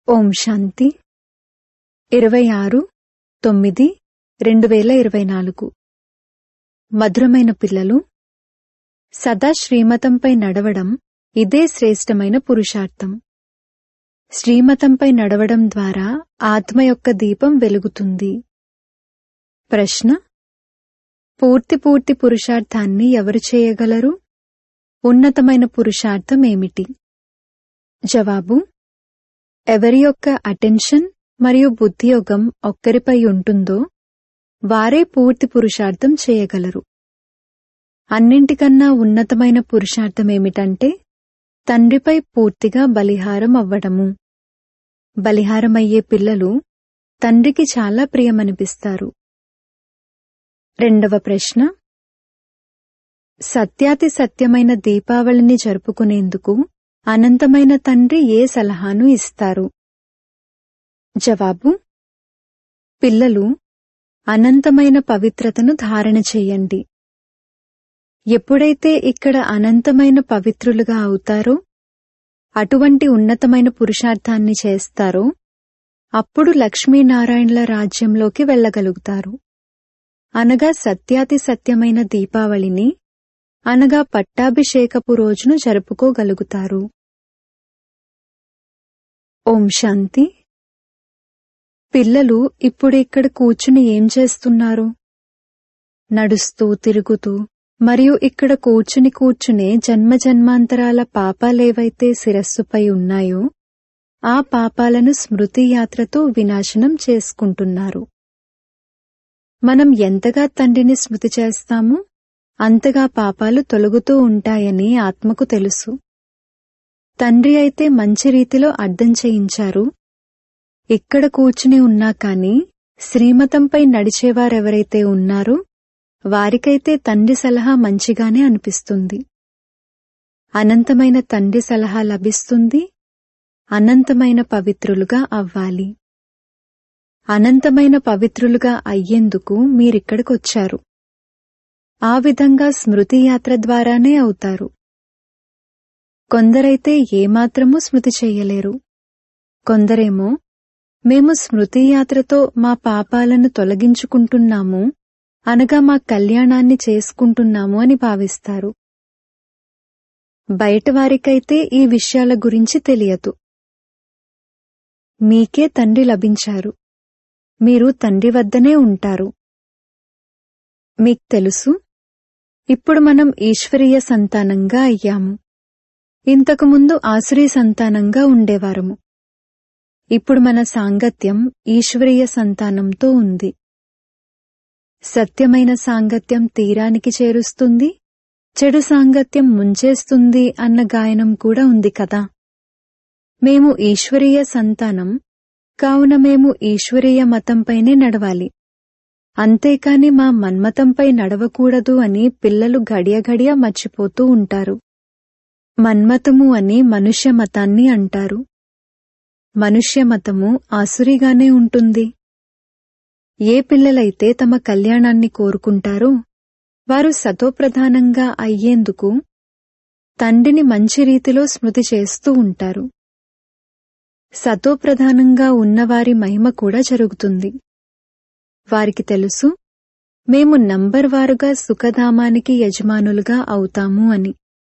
ఓం శాంతి 26/9/2024 మధురమైన పిల్లలు, సదా శ్రీమతంపై నడవడం ఇదే శ్రేష్టమైన పురుషార్థం. శ్రీమతంపై నడవడం ద్వారా ఆత్మ యొక్క దీపం వెలుగుతుంది. ప్రశ్న: పూర్తి పురుషార్థాన్ని ఎవరు చేయగలరు? ఉన్నతమైన పురుషార్థం ఏమిటి? జవాబు: ఎవరి యొక్క అటెన్షన్ మరియు బుద్ధియోగం ఒక్కరిపై ఉంటుందో వారే పూర్తి పురుషార్థం చేయగలరు. అన్నింటికన్నా ఉన్నతమైన పురుషార్థం ఏమిటంటే తండ్రిపై పూర్తిగా బలిహారం అవ్వడము. బలిహారమయ్యే పిల్లలు తండ్రికి చాలా ప్రియమనిపిస్తారు. రెండవ ప్రశ్న: సత్యాతి సత్యమైన దీపావళిని జరుపుకునేందుకు అనంతమైన తండ్రి ఏ సలహాను ఇస్తారు? జవాబు: పిల్లలు, అనంతమైన పవిత్రతను ధారణ చెయ్యండి. ఎప్పుడైతే ఇక్కడ అనంతమైన పవిత్రులుగా అవుతారో, అటువంటి ఉన్నతమైన పురుషార్థాన్ని చేస్తారో, అప్పుడు లక్ష్మీనారాయణుల రాజ్యంలోకి వెళ్ళగలుగుతారు. అనగా సత్యాతి సత్యమైన దీపావళిని, అనగా పట్టాభిషేకపు రోజును జరుపుకోగలుగుతారు. ఓం శాంతి. పిల్లలు ఇప్పుడు ఇక్కడ కూర్చుని ఏం చేస్తున్నారు? నడుస్తూ, తిరుగుతూ మరియు ఇక్కడ కూర్చునే జన్మజన్మాంతరాల పాపాలేవైతే శిరస్సుపై ఉన్నాయో ఆ పాపాలను స్మృతి యాత్రతో వినాశనం చేసుకుంటున్నారు. మనం ఎంతగా తండ్రిని స్మృతి చేస్తామో అంతగా పాపాలు తొలగుతూ ఉంటాయని ఆత్మకు తెలుసు. తండ్రి అయితే మంచి రీతిలో అర్థం చేయించారు. ఇక్కడ కూర్చుని ఉన్నా కాని శ్రీమతంపై నడిచేవారెవరైతే ఉన్నారో వారికైతే తండ్రి సలహా మంచిగానే అనిపిస్తుంది. అనంతమైన తండ్రి సలహా లభిస్తుంది. అనంతమైన పవిత్రులుగా అవ్వాలి. అనంతమైన పవిత్రులుగా అయ్యేందుకు మీరిక్కడికొచ్చారు. ఆ విధంగా స్మృతి యాత్ర ద్వారానే అవుతారు. కొందరైతే ఏమాత్రమూ స్మృతి చెయ్యలేరు. కొందరేమో మేము స్మృతి యాత్రతో మా పాపాలను తొలగించుకుంటున్నాము, అనగా మా కళ్యాణాన్ని చేసుకుంటున్నాము అని భావిస్తారు. బయటవారికైతే ఈ విషయాల గురించి తెలియదు. మీకే తండ్రి లభించారు. మీరు తండ్రి వద్దనే ఉంటారు. మీకు తెలుసు, ఇప్పుడు మనం ఈశ్వరీయ సంతానంగా అయ్యాము. ఇంతకుముందు ఆసురీ సంతానంగా ఉండేవారము. ఇప్పుడు మన సాంగత్యం ఈశ్వరీయ సంతానంతో ఉంది. సత్యమైన సాంగత్యం తీరానికి చేరుస్తుంది, చెడు సాంగత్యం ముంచేస్తుంది అన్న గాయనం కూడా ఉంది కదా. మేము ఈశ్వరీయ సంతానం కావున మేము ఈశ్వరీయ మతంపైనే నడవాలి, అంతేకాని మా మన్మతంపై నడవకూడదు అని పిల్లలు గడియ మర్చిపోతూ ఉంటారు. మన్మతము అని మనుష్య మతాన్ని అంటారు. మనుష్య మతము ఆసురిగానే ఉంటుంది. ఏ పిల్లలైతే తమ కళ్యాణాన్ని కోరుకుంటారో వారు సతోప్రధానంగా అయ్యేందుకు తండ్రిని మంచి రీతిలో స్మృతి చేస్తూ ఉంటారు. సతోప్రధానంగా ఉన్నవారి మహిమ కూడా జరుగుతుంది. వారికి తెలుసు, మేము నంబర్వారుగా సుఖధామానికి యజమానులుగా అవుతాము అని.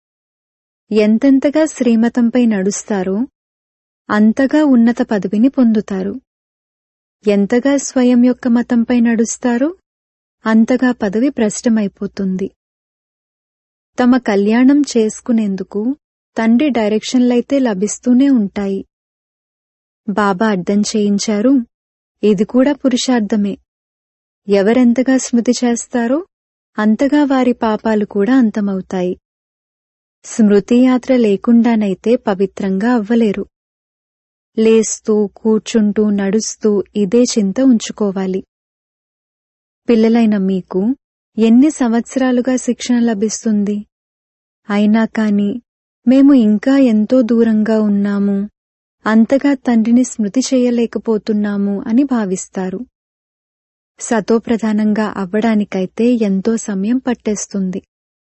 ఎంతెంతగా శ్రీమతంపై నడుస్తారో అంతగా ఉన్నత పదవిని పొందుతారు. ఎంతగా స్వయం యొక్క మతంపై నడుస్తారో అంతగా పదవి భ్రష్టమైపోతుంది. తమ కళ్యాణం చేసుకునేందుకు తండ్రి డైరెక్షన్లైతే లభిస్తూనే ఉంటాయి. బాబా అర్థం చేయించారు, ఇది కూడా పురుషార్థమే. ఎవరెంతగా స్మృతి చేస్తారో అంతగా వారి పాపాలు కూడా అంతమవుతాయి. స్మృతి యాత్ర లేకుండానైతే పవిత్రంగా అవ్వలేరు. లేస్తూ, కూర్చుంటూ, నడుస్తూ ఇదే చింత ఉంచుకోవాలి. పిల్లలైన మీకు ఎన్ని సంవత్సరాలుగా శిక్షణ లభిస్తుంది? అయినా కాని మేము ఇంకా ఎంతో దూరంగా ఉన్నాము, అంతగా తండ్రిని స్మృతి చేయలేకపోతున్నాము అని భావిస్తారు. సతోప్రధానంగా అవ్వడానికైతే ఎంతో సమయం పట్టేస్తుంది.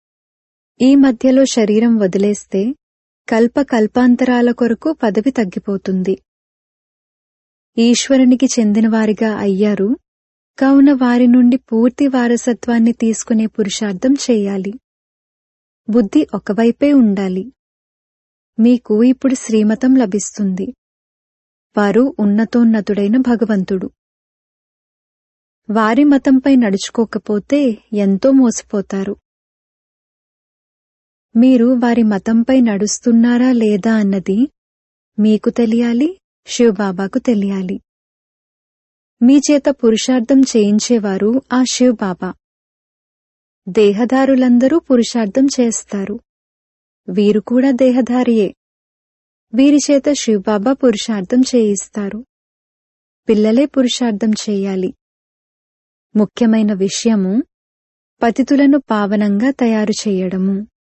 ఈ మధ్యలో శరీరం వదిలేస్తే కల్పకల్పాంతరాల కొరకు పదవి తగ్గిపోతుంది. ఈశ్వరునికి చెందినవారిగా అయ్యారు, కావున వారి నుండి పూర్తి వారసత్వాన్ని తీసుకునే పురుషార్థం చేయాలి. బుద్ధి ఒకవైపే ఉండాలి. మీకు ఇప్పుడు శ్రీమతం లభిస్తుంది. వారు ఉన్నతోన్నతుడైన భగవంతుడు. వారి మతంపై నడుచుకోకపోతే ఎంతో మోసపోతారు. మీరు వారి మతంపై నడుస్తున్నారా లేదా అన్నది మీకు తెలియాలి, శివబాబాకు తెలియాలి. మీ చేత పురుషార్థం చేయించేవారు ఆ శివబాబా. దేహదారులందరూ పురుషార్థం చేస్తారు. వీరు కూడా దేహధారియే. వీరి చేత శివబాబా పురుషార్థం చేయిస్తారు. పిల్లలే పురుషార్థం చేయాలి. ముఖ్యమైన విషయము పతితులను పావనంగా తయారు చేయడము.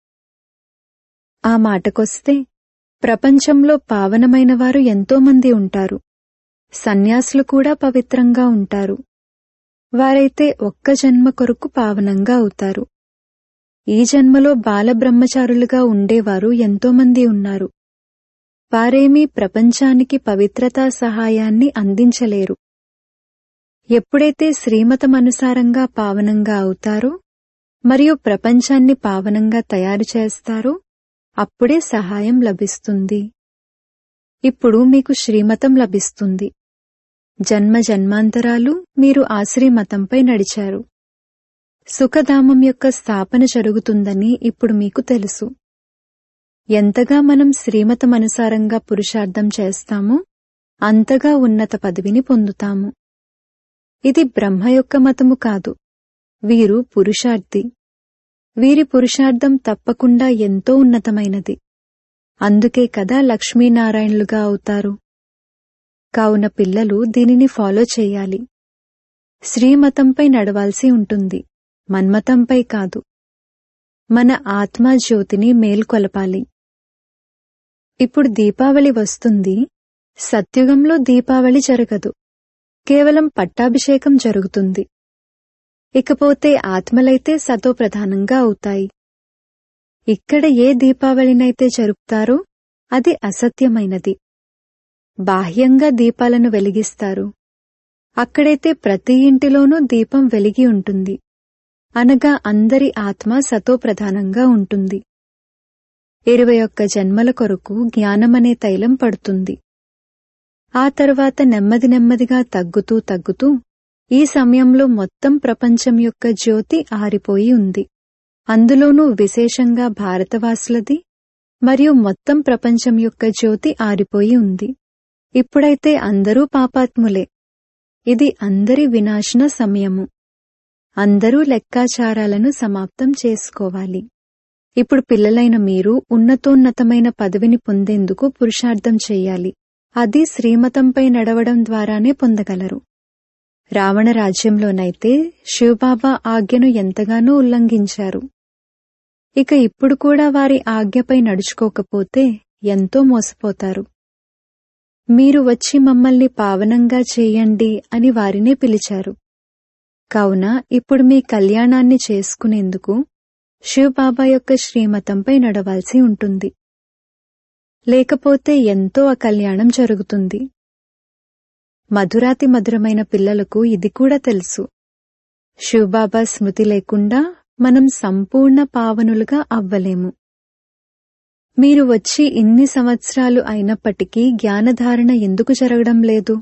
ఆ మాటకొస్తే ప్రపంచంలో పావనమైన వారు ఎంతోమంది ఉంటారు. సన్యాసులు కూడా పవిత్రంగా ఉంటారు. వారైతే ఒక్క జన్మ కొరకు పావనంగా అవుతారు. ఈ జన్మలో బాలబ్రహ్మచారులుగా ఉండేవారు ఎంతోమంది ఉన్నారు. వారేమీ ప్రపంచానికి పవిత్రతా సహాయాన్ని అందించలేరు. ఎప్పుడైతే శ్రీమతమనుసారంగా పావనంగా అవుతారో మరియు ప్రపంచాన్ని పావనంగా తయారు చేస్తారో అప్పుడే సహాయం లభిస్తుంది. ఇప్పుడు మీకు శ్రీమతం లభిస్తుంది. జన్మ జన్మాంతరాలు మీరు ఆ శ్రీమతంపై నడిచారు. సుఖధామం యొక్క స్థాపన జరుగుతుందని ఇప్పుడు మీకు తెలుసు. ఎంతగా మనం శ్రీమతమనుసారంగా పురుషార్థం చేస్తామో అంతగా ఉన్నత పదవిని పొందుతాము. ఇది బ్రహ్మ యొక్క మతము కాదు. వీరు పురుషార్థి. వీరి పురుషార్థం తప్పకుండా ఎంతో ఉన్నతమైనది. అందుకే కదా లక్ష్మీనారాయణులుగా అవుతారు. కావున పిల్లలు దీనిని ఫాలో చేయాలి. శ్రీమతంపై నడవాల్సి ఉంటుంది, మన్మతంపై కాదు. మన ఆత్మా జ్యోతిని మేల్కొలపాలి. ఇప్పుడు దీపావళి వస్తుంది. సత్యుగంలో దీపావళి జరగదు. కేవలం పట్టాభిషేకం జరుగుతుంది. ఇకపోతే ఆత్మలైతే సతోప్రధానంగా అవుతాయి. ఇక్కడ ఏ దీపావళినైతే జరుపుతారో అది అసత్యమైనది. బాహ్యంగా దీపాలను వెలిగిస్తారు. అక్కడైతే ప్రతి ఇంటిలోనూ దీపం వెలిగి ఉంటుంది. అనగా అందరి ఆత్మ సతోప్రధానంగా ఉంటుంది. 21 జన్మల కొరకు జ్ఞానమనే తైలం పడుతుంది. ఆ తర్వాత నెమ్మది నెమ్మదిగా తగ్గుతూ తగ్గుతూ ఈ సమయంలో మొత్తం ప్రపంచం యొక్క జ్యోతి ఆరిపోయి ఉంది. అందులోనూ విశేషంగా భారతవాసులది మరియు మొత్తం ప్రపంచం యొక్క జ్యోతి ఆరిపోయి ఉంది. ఇప్పుడైతే అందరూ పాపాత్ములే. ఇది అందరి వినాశన సమయము. అందరూ లెక్కాచారాలను సమాప్తం చేసుకోవాలి. ఇప్పుడు పిల్లలైన మీరు ఉన్నతోన్నతమైన పదవిని పొందేందుకు పురుషార్థం చెయ్యాలి. అది శ్రీమతంపై నడవడం ద్వారానే పొందగలరు. రావణ రాజ్యంలోనైతే శివబాబా ఆజ్ఞను ఎంతగానో ఉల్లంఘించారు. ఇక ఇప్పుడు కూడా వారి ఆజ్ఞపై నడుచుకోకపోతే ఎంతో మోసపోతారు. మీరు వచ్చి మమ్మల్ని పావనంగా చేయండి అని వారినే పిలిచారు. కావున ఇప్పుడు మీ కళ్యాణాన్ని చేసుకునేందుకు శివబాబా యొక్క శ్రీమతంపై నడవాల్సి ఉంటుంది. లేకపోతే ఎంతో అకల్యాణం జరుగుతుంది. మధురాతి మధురమైన పిల్లలకు ఇది కూడా తెలుసు. శివబాబా స్మృతి లేకుండా మనం సంపూర్ణ పావనులుగా అవ్వలేము. మీరు వచ్చి ఇన్ని సంవత్సరాలు అయినప్పటికీ జ్ఞానధారణ ఎందుకు జరగడం లేదు?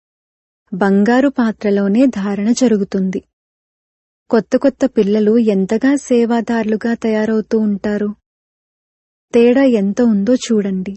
బంగారు పాత్రలోనే ధారణ జరుగుతుంది. కొత్త కొత్త పిల్లలు ఎంతగా సేవాదారులుగా తయారవుతూ ఉంటారు. తేడా ఎంత ఉందో చూడండి.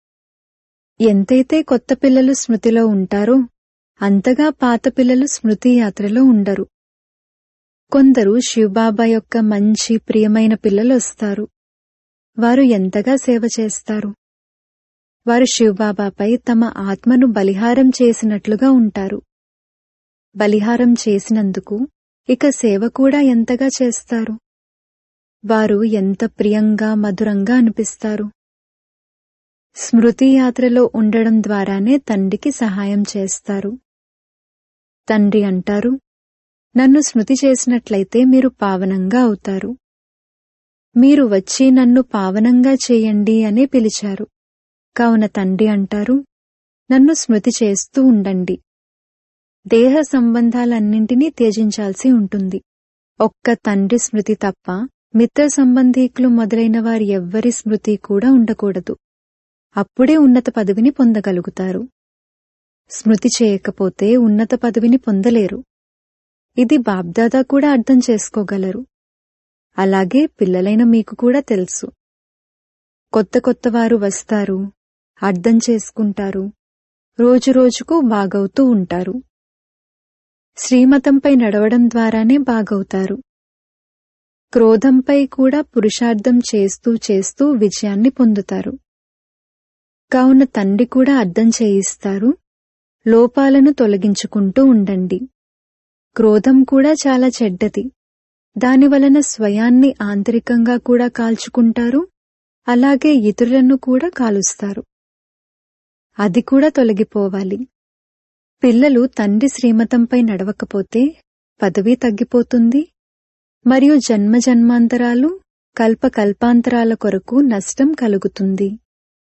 ఎంతైతే కొత్త పిల్లలు స్మృతిలో ఉంటారో అంతగా పాత పిల్లలు స్మృతి యాత్రలో ఉండరు. కొందరు శివబాబా యొక్క మంచి ప్రియమైన పిల్లలు వస్తారు. వారు ఎంతగా సేవ చేస్తారు. వారు శివబాబాపై తమ ఆత్మను బలిహారం చేసినట్లుగా ఉంటారు. బలిహారం చేసినందుకు ఇక సేవ కూడా ఎంతగా చేస్తారు. వారు ఎంత ప్రియంగా మధురంగా అనిపిస్తారు. స్మృతి యాత్రలో ఉండడం ద్వారానే తండ్రికి సహాయం చేస్తారు. తండ్రి అంటారు, నన్ను స్మృతి చేసినట్లయితే మీరు పావనంగా అవుతారు. మీరు వచ్చి నన్ను పావనంగా చేయండి అనే పిలిచారు. కావున తండ్రి అంటారు, నన్ను స్మృతి చేస్తూ ఉండండి. దేహ సంబంధాలన్నింటినీ త్యజించాల్సి ఉంటుంది. ఒక్క తండ్రి స్మృతి తప్ప మిత్ర సంబంధీకులు మొదలైన వారి ఎవ్వరి స్మృతి కూడా ఉండకూడదు. అప్పుడే ఉన్నత పదవిని పొందగలుగుతారు. స్మృతి చేయకపోతే ఉన్నత పదవిని పొందలేరు. ఇది బాబ్దాదా కూడా అర్థం చేసుకోగలరు. అలాగే పిల్లలైన మీకు కూడా తెలుసు. కొత్త కొత్త వారు వస్తారు, అర్థం చేసుకుంటారు, రోజురోజుకు బాగవుతూ ఉంటారు. శ్రీమతంపై నడవడం ద్వారానే బాగవుతారు. క్రోధంపై కూడా పురుషార్థం చేస్తూ చేస్తూ విజయాన్ని పొందుతారు. కావున తండ్రి కూడా అర్థం చేయిస్తారు, లోపాలను తొలగించుకుంటూ ఉండండి. క్రోధం కూడా చాలా చెడ్డది. దానివలన స్వయాన్ని ఆంతరికంగా కూడా కాల్చుకుంటారు, అలాగే ఇతరులను కూడా కాలుస్తారు. అది కూడా తొలగిపోవాలి. పిల్లలు తండ్రి శ్రీమతంపై నడవకపోతే పదవి తగ్గిపోతుంది మరియు జన్మజన్మాంతరాలు కల్పకల్పాంతరాల కొరకు నష్టం కలుగుతుంది.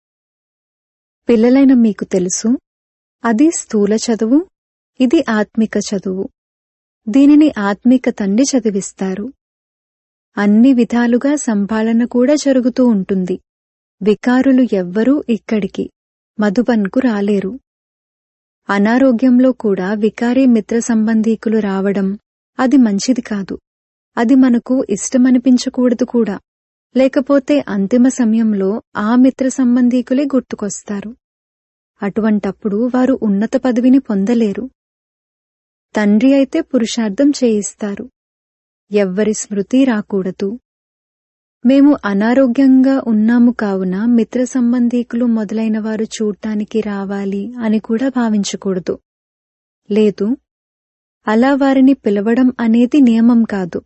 పిల్లలైన మీకు తెలుసు, అది స్థూల చదువు, ఇది ఆత్మిక చదువు. దీనిని ఆత్మిక తండ్రి చదివిస్తారు. అన్ని విధాలుగా సంభాళన కూడా జరుగుతూ ఉంటుంది. వికారులు ఎవ్వరూ ఇక్కడికి మధుబన్కు రాలేరు. అనారోగ్యంలో కూడా వికారీ మిత్ర సంబంధీకులు రావడం అది మంచిది కాదు. అది మనకు ఇష్టమనిపించకూడదు కూడా. లేకపోతే అంతిమ సమయంలో ఆ మిత్ర సంబంధీకులే గుర్తుకొస్తారు. అటువంటప్పుడు వారు ఉన్నత పదవిని పొందలేరు. తండ్రి అయితే పురుషార్థం చేయిస్తారు. ఎవ్వరి స్మృతి రాకూడదు. మేము అనారోగ్యంగా ఉన్నాము కావున మిత్ర సంబంధీకులు మొదలైన వారు చూడటానికి రావాలి అని కూడా భావించకూడదు. లేదు, అలా వారిని పిలవడం అనేది నియమం కాదు.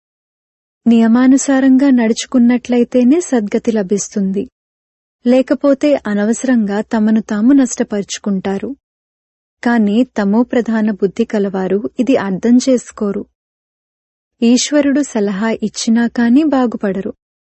నియమానుసారంగా నడుచుకున్నట్లయితేనే సద్గతి లభిస్తుంది. లేకపోతే అనవసరంగా తమను తాము నష్టపరుచుకుంటారు. కాని తమో ప్రధాన బుద్ధి కలవారు ఇది అర్థం చేసుకోరు. ఈశ్వరుడు సలహా ఇచ్చినా కాని బాగుపడరు.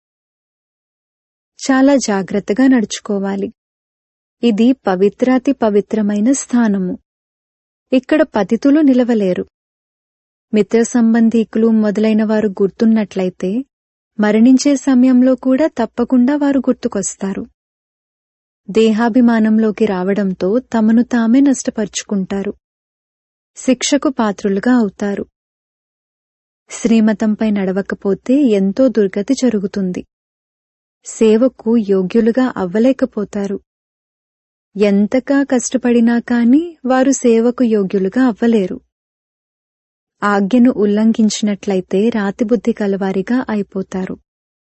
చాలా జాగ్రత్తగా నడుచుకోవాలి. ఇది పవిత్రాతి పవిత్రమైన స్థానము. ఇక్కడ పతితులు నిలవలేరు. మిత్ర సంబంధీకులు మొదలైన వారు గుర్తున్నట్లయితే మరణించే సమయంలో కూడా తప్పకుండా వారు గుర్తుకొస్తారు. దేహాభిమానంలోకి రావడంతో తమను తామే నష్టపరుచుకుంటారు. శిక్షకు పాత్రులుగా అవుతారు. శ్రీమతంపై నడవకపోతే ఎంతో దుర్గతి జరుగుతుంది. సేవకు యోగ్యులుగా అవ్వలేకపోతారు. ఎంతగా కష్టపడినా కాని వారు సేవకు యోగ్యులుగా అవ్వలేరు. ఆజ్ఞను ఉల్లంఘించినట్లయితే రాతిబుద్ధి కలవారిగా అయిపోతారు.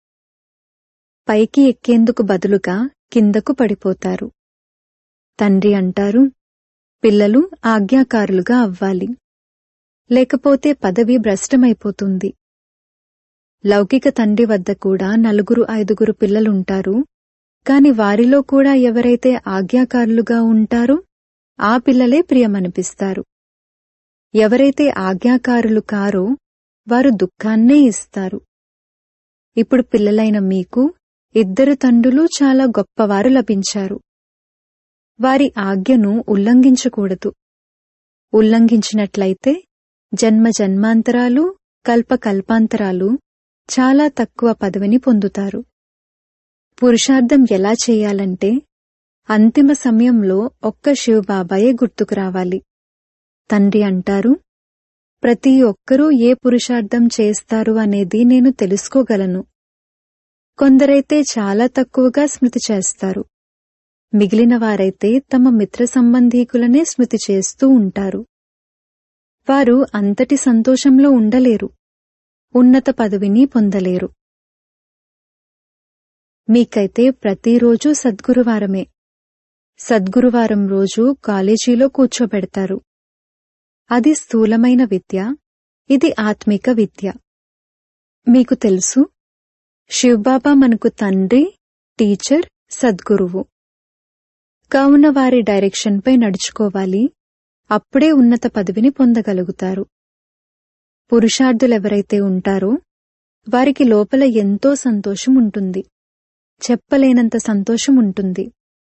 పైకి ఎక్కేందుకు బదులుగా కిందకు పడిపోతారు. తండ్రి అంటారు, పిల్లలు ఆజ్ఞాకారులుగా అవ్వాలి. లేకపోతే పదవి భ్రష్టమైపోతుంది. లౌకిక తండ్రి వద్ద కూడా 4-5 పిల్లలుంటారు. కాని వారిలో కూడా ఎవరైతే ఆజ్ఞాకారులుగా ఉంటారో ఆ పిల్లలే ప్రియమనిపిస్తారు. ఎవరైతే ఆజ్ఞాకారులు కారో వారు దుఃఖాన్నే ఇస్తారు. ఇప్పుడు పిల్లలైన మీకు 2 తండ్రులు చాలా గొప్పవారు లభించారు. వారి ఆజ్ఞను ఉల్లంఘించకూడదు. ఉల్లంఘించినట్లయితే జన్మజన్మాంతరాలు కల్పకల్పాంతరాలు చాలా తక్కువ పదవిని పొందుతారు. పురుషార్థం ఎలా చేయాలంటే అంతిమ సమయంలో ఒక్క శివబాబాయే గుర్తుకు రావాలి. తండ్రి అంటారు, ప్రతి ఒక్కరూ ఏ పురుషార్థం చేస్తారు అనేది నేను తెలుసుకోగలను. కొందరైతే చాలా తక్కువగా స్మృతి చేస్తారు. మిగిలిన వారైతే తమ మిత్ర సంబంధీకులనే స్మృతి చేస్తూ ఉంటారు. వారు అంతటి సంతోషంలో ఉండలేరు. ఉన్నత పదవిని పొందలేరు. మీకైతే ప్రతిరోజూ సద్గురువారమే. సద్గురువారం రోజు కాలేజీలో కూర్చోబెడతారు. అది స్థూలమైన విద్య, ఇది ఆత్మిక విద్య. మీకు తెలుసు, శివబాబా మనకు తండ్రి, టీచర్, సద్గురువు. కావున వారి డైరెక్షన్పై నడుచుకోవాలి. అప్పుడే ఉన్నత పదవిని పొందగలుగుతారు. పురుషార్థులెవరైతే ఉంటారో వారికి లోపల ఎంతో సంతోషం ఉంటుంది. చెప్పలేనంత సంతోషం ఉంటుంది.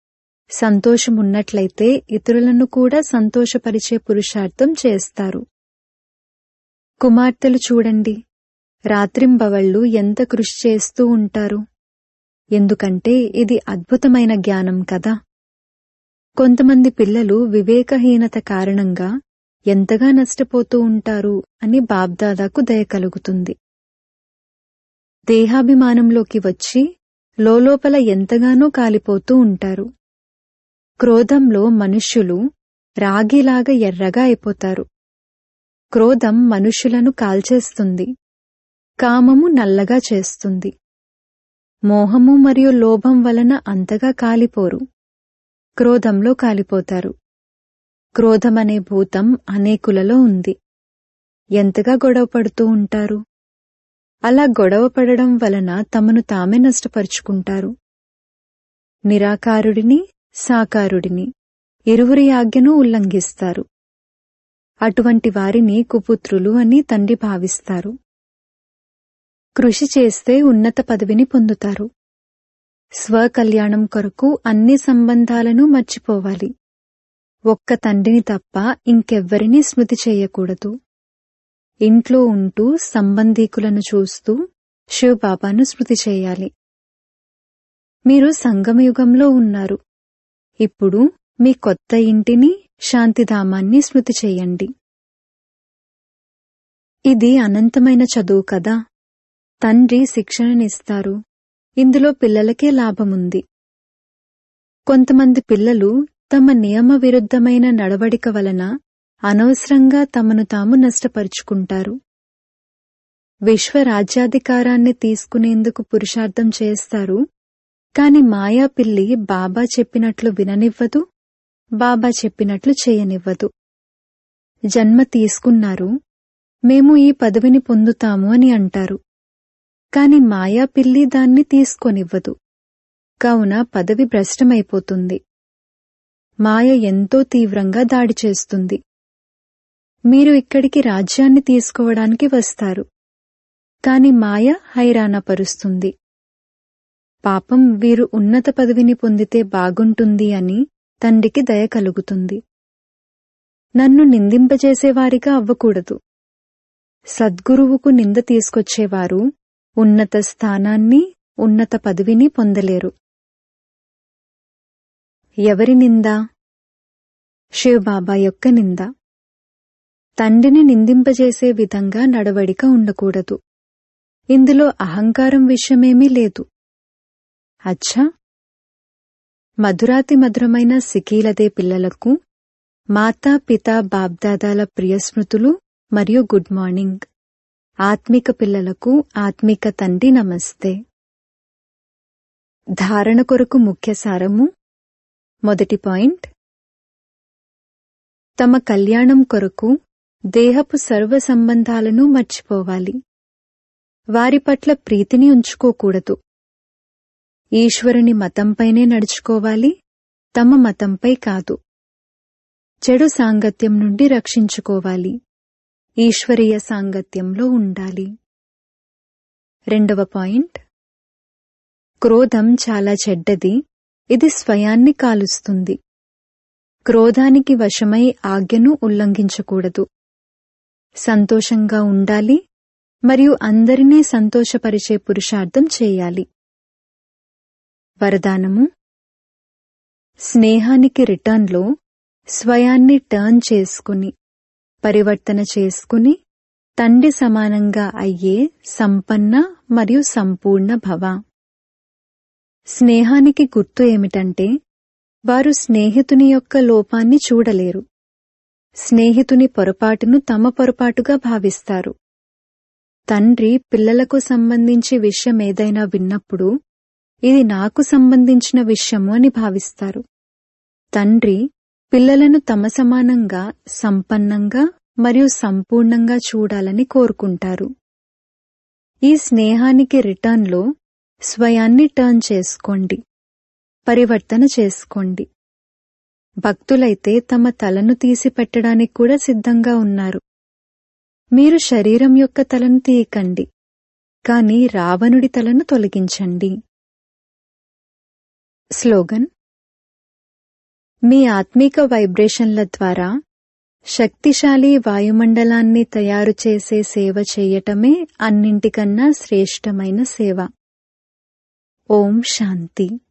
సంతోషమున్నట్లయితే ఇతరులను కూడా సంతోషపరిచే పురుషార్థం చేస్తారు. కుమార్తెలు చూడండి, రాత్రింబవళ్లు ఎంత కృషి చేస్తూ ఉంటారు. ఎందుకంటే ఇది అద్భుతమైన జ్ఞానం కదా. కొంతమంది పిల్లలు వివేకహీనత కారణంగా ఎంతగా నష్టపోతూ ఉంటారు అని బాబ్దాదాకు దయ కలుగుతుంది. దేహాభిమానంలోకి వచ్చి లోలోపల ఎంతగానో కాలిపోతూ ఉంటారు. క్రోధంలో మనుష్యులు రాగిలాగా ఎర్రగా అయిపోతారు. క్రోధం మనుష్యులను కాల్చేస్తుంది. కామము నల్లగా చేస్తుంది. మోహము మరియు లోభం వలన అంతగా కాలిపోరు. క్రోధంలో కాలిపోతారు. క్రోధమనే భూతం అనేకులలో ఉంది. ఎంతగా గొడవపడుతూ ఉంటారు. అలా గొడవపడడం వలన తమను తామే నష్టపరుచుకుంటారు. నిరాకారుడిని, సాకారుడిని ఇరువురి ఆజ్ఞను ఉల్లంఘిస్తారు. అటువంటి వారిని కుపుత్రులు అని తండ్రి భావిస్తారు. కృషి చేస్తే ఉన్నత పదవిని పొందుతారు. స్వకల్యాణం కొరకు అన్ని సంబంధాలను మర్చిపోవాలి. ఒక్క తండ్రిని తప్ప ఇంకెవ్వరినీ స్మృతి చేయకూడదు. ఇంట్లో ఉంటూ సంబంధీకులను చూస్తూ శివబాబాను స్మృతి చేయాలి. మీరు సంగమయుగంలో ఉన్నారు. ఇప్పుడు మీ కొత్త ఇంటిని, శాంతిధామాన్ని స్మృతి చేయండి. ఇది అనంతమైన చదువు కదా. తండ్రి శిక్షణనిస్తారు. ఇందులో పిల్లలకే లాభముంది. కొంతమంది పిల్లలు తమ నియమ విరుద్ధమైన నడవడిక వలన అనవసరంగా తమను తాము నష్టపరుచుకుంటారు. విశ్వరాజ్యాధికారాన్ని తీసుకునేందుకు పురుషార్థం చేస్తారు. కాని మాయా పిల్లి బాబా చెప్పినట్లు విననివ్వదు, బాబా చెప్పినట్లు చేయనివ్వదు. జన్మ తీసుకున్నారు, మేము ఈ పదవిని పొందుతాము అని అంటారు. కాని మాయా పిల్లి దాన్ని తీసుకోనివ్వదు. కావున పదవి భ్రష్టమైపోతుంది. మాయ ఎంతో తీవ్రంగా దాడి చేస్తుంది. మీరు ఇక్కడికి రాజ్యాన్ని తీసుకోవడానికి వస్తారు. కాని మాయ హైరాణపరుస్తుంది. పాపం, వీరు ఉన్నత పదవిని పొందితే బాగుంటుంది అని తండ్రికి దయ కలుగుతుంది. నన్ను నిందింపజేసేవారిగా అవ్వకూడదు. సద్గురువుకు నింద తీసుకొచ్చేవారు ఉన్నత స్థానాన్ని, ఉన్నత పదవిని పొందలేరు. ఎవరి నింద? శివబాబా యొక్క నింద. తండ్రిని నిందింపజేసే విధంగా నడవడిక ఉండకూడదు. ఇందులో అహంకారం విషయమేమీ లేదు. అచ్చా, మధురాతి మధురమైన సికీలదే పిల్లలకు మాతా పితా బాబ్దాదాల ప్రియస్మృతులు మరియు గుడ్ మార్నింగ్. ఆత్మిక పిల్లలకు ఆత్మిక తండ్రి నమస్తే. ధారణ కొరకు ముఖ్య సారము. మొదటి పాయింట్, తమ కళ్యాణం కొరకు దేహపు సర్వ సంబంధాలను మర్చిపోవాలి. వారి పట్ల ప్రీతిని ఉంచుకోకూడదు. ఈశ్వరుని మతంపైనే నడుచుకోవాలి, తమ మతంపై కాదు. చెడు సాంగత్యం నుండి రక్షించుకోవాలి. ఈశ్వరీయ సాంగత్యంలో ఉండాలి. రెండవ పాయింట్, క్రోధం చాలా చెడ్డది. ఇది స్వయాన్ని కాలుస్తుంది. క్రోధానికి వశమై ఆజ్ఞను ఉల్లంఘించకూడదు. సంతోషంగా ఉండాలి మరియు అందరినీ సంతోషపరిచే పురుషార్థం చేయాలి. వరదానము: స్నేహానికి రిటర్న్లో స్వయాన్ని టర్న్ చేసుకుని, పరివర్తన చేసుకుని తండ్రి సమానంగా అయ్యే సంపన్న మరియు సంపూర్ణ భవ. స్నేహానికి గుర్తు ఏమిటంటే, వారు స్నేహితుని యొక్క లోపాన్ని చూడలేరు. స్నేహితుని పొరపాటును తమ పొరపాటుగా భావిస్తారు. తండ్రి పిల్లలకు సంబంధించి విషయమేదైనా విన్నప్పుడు ఇది నాకు సంబంధించిన విషయము అని భావిస్తారు. తండ్రి పిల్లలను తమ సమానంగా సంపన్నంగా మరియు సంపూర్ణంగా చూడాలని కోరుకుంటారు. ఈ స్నేహానికి రిటర్న్లో స్వయాన్ని టర్న్ చేసుకోండి, పరివర్తన చేసుకోండి. భక్తులైతే తమ తలను తీసి పెట్టడానికి కూడా సిద్ధంగా ఉన్నారు. మీరు శరీరం యొక్క తలను తీయకండి, కాని రావణుడి తలను తొలగించండి. స్లోగన్: మీ ఆత్మిక వైబ్రేషన్ల ద్వారా శక్తిశాలి వాయుమండలాన్ని తయారు చేసే సేవ చేయటమే అన్నింటికన్నా శ్రేష్టమైన సేవ. ఓం శాంతి.